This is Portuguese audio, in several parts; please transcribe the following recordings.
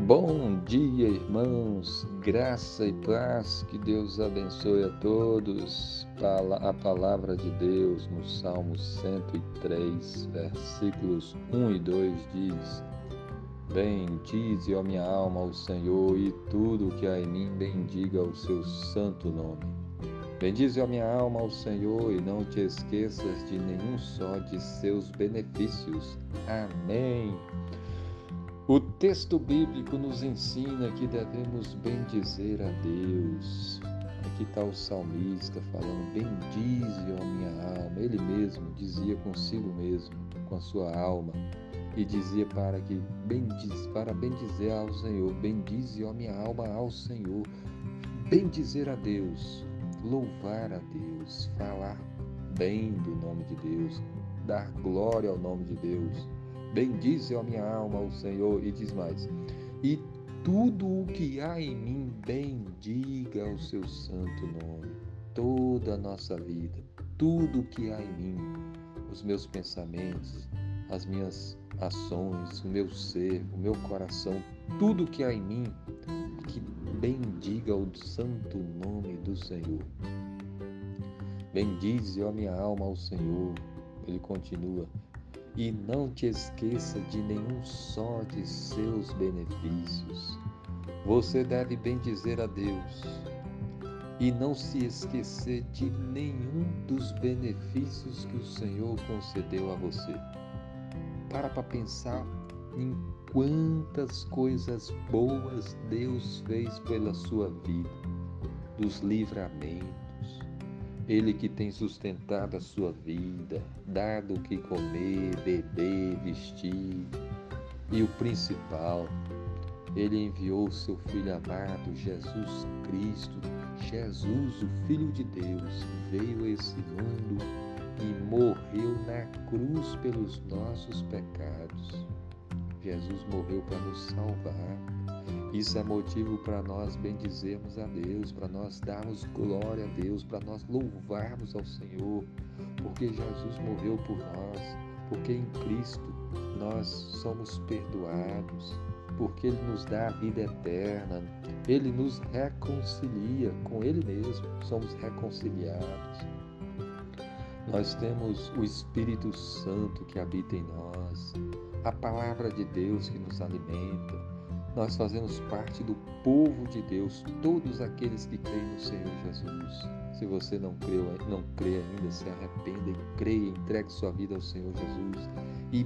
Bom dia, irmãos, graça e paz, que Deus abençoe a todos. A palavra de Deus no Salmo 103, versículos 1 e 2 diz: Bendize, ó minha alma, ao Senhor, e tudo que há em mim bendiga o seu santo nome. Bendize, ó minha alma, ao Senhor, e não te esqueças de nenhum só de seus benefícios. Amém. O texto bíblico nos ensina que devemos bendizer a Deus. Aqui está o salmista falando: bendize, ó minha alma. Ele mesmo dizia consigo mesmo, com a sua alma, e dizia para bendizer ao Senhor. Bendize, ó minha alma, ao Senhor. Bendizer a Deus, louvar a Deus, falar bem do nome de Deus, dar glória ao nome de Deus. Bendize, ó minha alma, ao Senhor, e diz mais: e tudo o que há em mim bendiga o seu santo nome. Toda a nossa vida, tudo o que há em mim, os meus pensamentos, as minhas ações, o meu ser, o meu coração, tudo o que há em mim, que bendiga o santo nome do Senhor. Bendize, ó minha alma, ao Senhor. Ele continua: e não te esqueça de nenhum só de seus benefícios. Você deve bendizer a Deus e não se esquecer de nenhum dos benefícios que o Senhor concedeu a você. Para pensar em quantas coisas boas Deus fez pela sua vida, dos livramentos. Ele que tem sustentado a sua vida, dado o que comer, beber, vestir. E o principal, Ele enviou o seu Filho amado, Jesus Cristo. Jesus, o Filho de Deus, veio a esse mundo e morreu na cruz pelos nossos pecados. Jesus morreu para nos salvar. Isso é motivo para nós bendizermos a Deus, para nós darmos glória a Deus, para nós louvarmos ao Senhor, porque Jesus morreu por nós, porque em Cristo nós somos perdoados, porque Ele nos dá a vida eterna, Ele nos reconcilia com Ele mesmo, somos reconciliados. Nós temos o Espírito Santo que habita em nós, a palavra de Deus que nos alimenta. Nós fazemos parte do povo de Deus, todos aqueles que creem no Senhor Jesus. Se você não crê ainda, se arrependa e creia, entregue sua vida ao Senhor Jesus e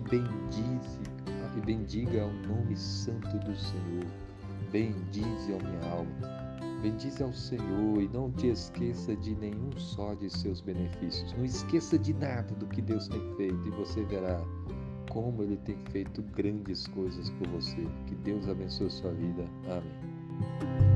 bendiga o nome santo do Senhor. Bendize, ó minha alma, bendize ao Senhor e não te esqueça de nenhum só de seus benefícios. Não esqueça de nada do que Deus tem feito e você verá como Ele tem feito grandes coisas por você. Que Deus abençoe a sua vida. Amém.